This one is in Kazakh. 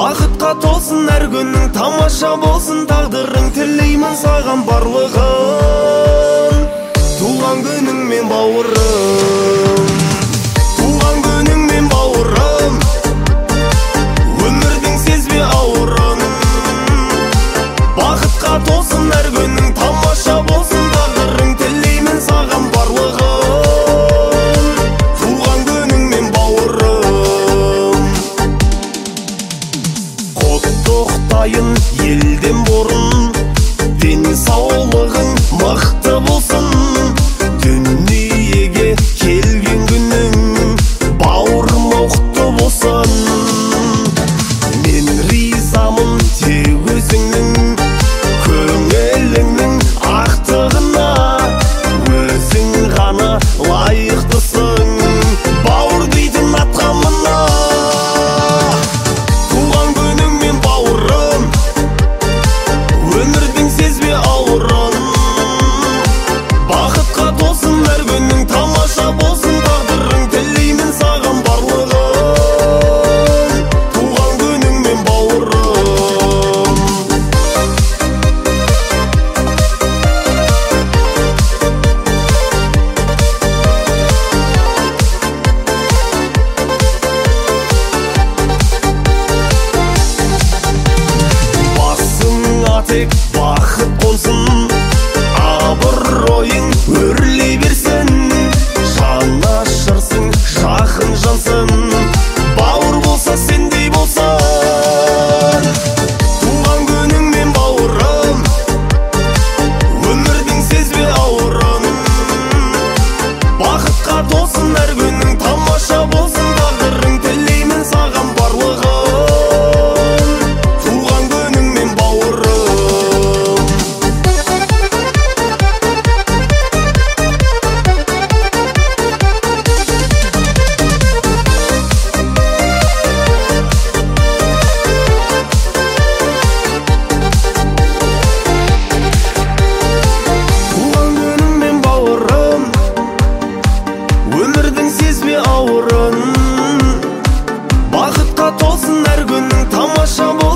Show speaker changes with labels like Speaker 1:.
Speaker 1: Бақытқа толсын әр күнің, тамаша болсын тағдырың, тілеймін саған барлығын. Туған күніңмен бауырым, туған күніңмен бауырым, өмірдің сезбе ауырын. Бақытқа толсын әр күнің, тамаша болсын тағдырың, тілеймін саған барлығын. Туған күніңмен бауырым. Құттықтайын елден бұрын, денсаулығың мықты болсын. Дүниеге келген күнің бауырым құтты болсын. Мен ризамын тек өзіңнің көңіліңнің ақтығына, өзің ғана лайықтысың бауыр дейтін атқа мына. Туған күніңмен бауырым, өмірдің сезбе ауырын. Бақытқа толсын әр күнің, тамаша болсын тағдырың, тілеймін саған барлығын. Туған күніңмен бауырым. Басыңа тек бақыт қонсын, абыройың өрлей берсін. Жанашырсың, жақын жансың, бауыр болса сендей болсын. Туған күніңмен бауырым, өмірдің сезбе ауырын. Бақытқа толсын әр күнің, тамаша болсын тағдырың, тілеймін саған барлығын. Туған күніңмен бауырым. Туған күніңмен бауырым, өмірдің сезбе ауырын. Бақытқа толсын әр күнің, тамаша болсын.